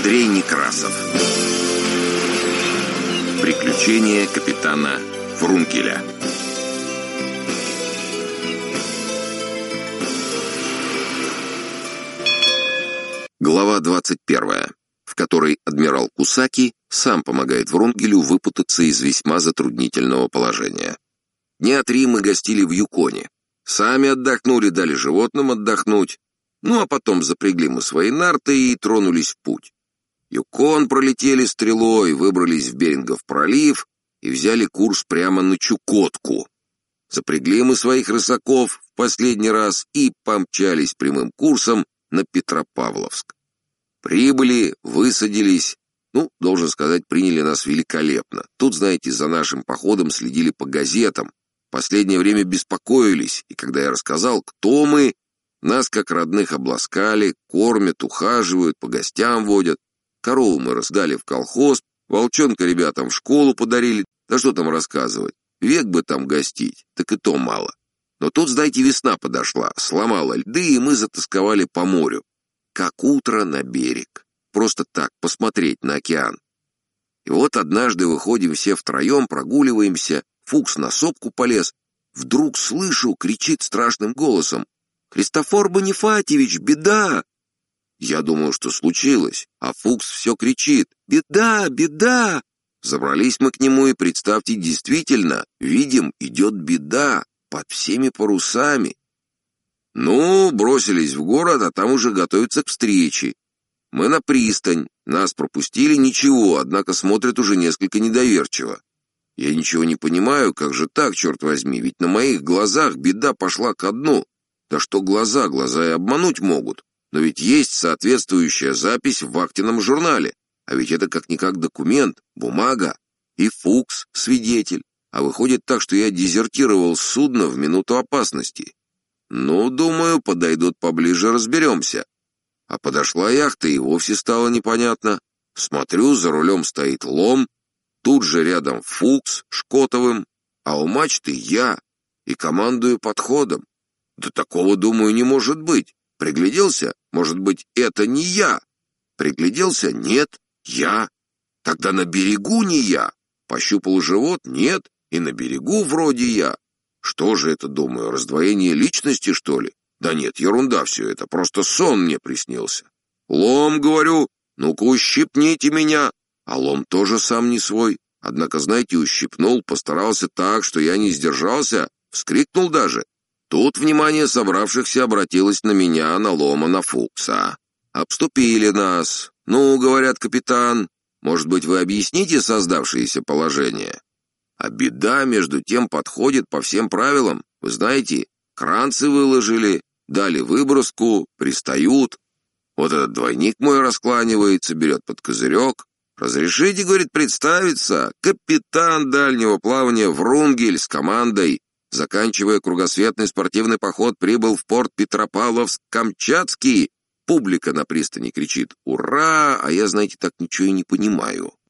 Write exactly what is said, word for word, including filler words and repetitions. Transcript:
Андрей Некрасов. Приключения капитана Врунгеля. Глава двадцать первая, в которой адмирал Кусаки сам помогает Врунгелю выпутаться из весьма затруднительного положения. Дня три мы гостили в Юконе. Сами отдохнули, дали животным отдохнуть. Ну, а потом запрягли мы свои нарты и тронулись в путь. Юкон пролетели стрелой, выбрались в Берингов пролив и взяли курс прямо на Чукотку. Запрягли мы своих рысаков в последний раз и помчались прямым курсом на Петропавловск. Прибыли, высадились. Ну, должен сказать, приняли нас великолепно. Тут, знаете, за нашим походом следили по газетам. В последнее время беспокоились, и когда я рассказал, кто мы, нас как родных обласкали, кормят, ухаживают, по гостям водят. Корову мы раздали в колхоз, волчонка ребятам в школу подарили. Да что там рассказывать, век бы там гостить, так и то мало. Но тут, знаете, весна подошла, сломала льды, и мы затасковали по морю. Как утро на берег. Просто так, посмотреть на океан. И вот однажды выходим все втроем, прогуливаемся, Фукс на сопку полез. Вдруг слышу, кричит страшным голосом: «Христофор Бонифатьевич, беда!» Я думаю, что случилось, а Фукс все кричит: «Беда, беда!» Забрались мы к нему, и, представьте, действительно, видим, идет беда под всеми парусами. Ну, бросились в город, а там уже готовятся к встрече. Мы на пристань, нас пропустили, ничего, однако смотрят уже несколько недоверчиво. Я ничего не понимаю, как же так, черт возьми, ведь на моих глазах беда пошла ко дну. Да что глаза, глаза и обмануть могут. Но ведь есть соответствующая запись в вахтенном журнале. А ведь это как-никак документ, бумага. И Фукс свидетель. А выходит так, что я дезертировал с судна в минуту опасности. Ну, думаю, подойдут поближе, разберемся. А подошла яхта, и вовсе стало непонятно. Смотрю, за рулем стоит Лом, тут же рядом Фукс Шкотовым, а у мачты я, и командую подходом. Да такого, думаю, не может быть. Пригляделся? Может быть, это не я? Пригляделся? Нет, я. Тогда на берегу не я. Пощупал живот? Нет. И на берегу вроде я. Что же это, думаю, раздвоение личности, что ли? Да нет, ерунда все это, просто сон мне приснился. Лом, говорю, ну-ка ущипните меня. А Лом тоже сам не свой. Однако, знаете, ущипнул, постарался так, что я не сдержался, вскрикнул даже. Тут внимание собравшихся обратилось на меня, на Лома, на Фукса. Обступили нас. Ну, говорят, капитан, может быть, вы объясните создавшееся положение? А беда, между тем, подходит по всем правилам. Вы знаете, кранцы выложили, дали выброску, пристают. Вот этот двойник мой раскланивается, берет под козырек. «Разрешите, — говорит, — представиться, капитан дальнего плавания Врунгель с командой, заканчивая кругосветный спортивный поход, прибыл в порт Петропавловск-Камчатский». Публика на пристани кричит «Ура!», а я, знаете, так ничего и не понимаю.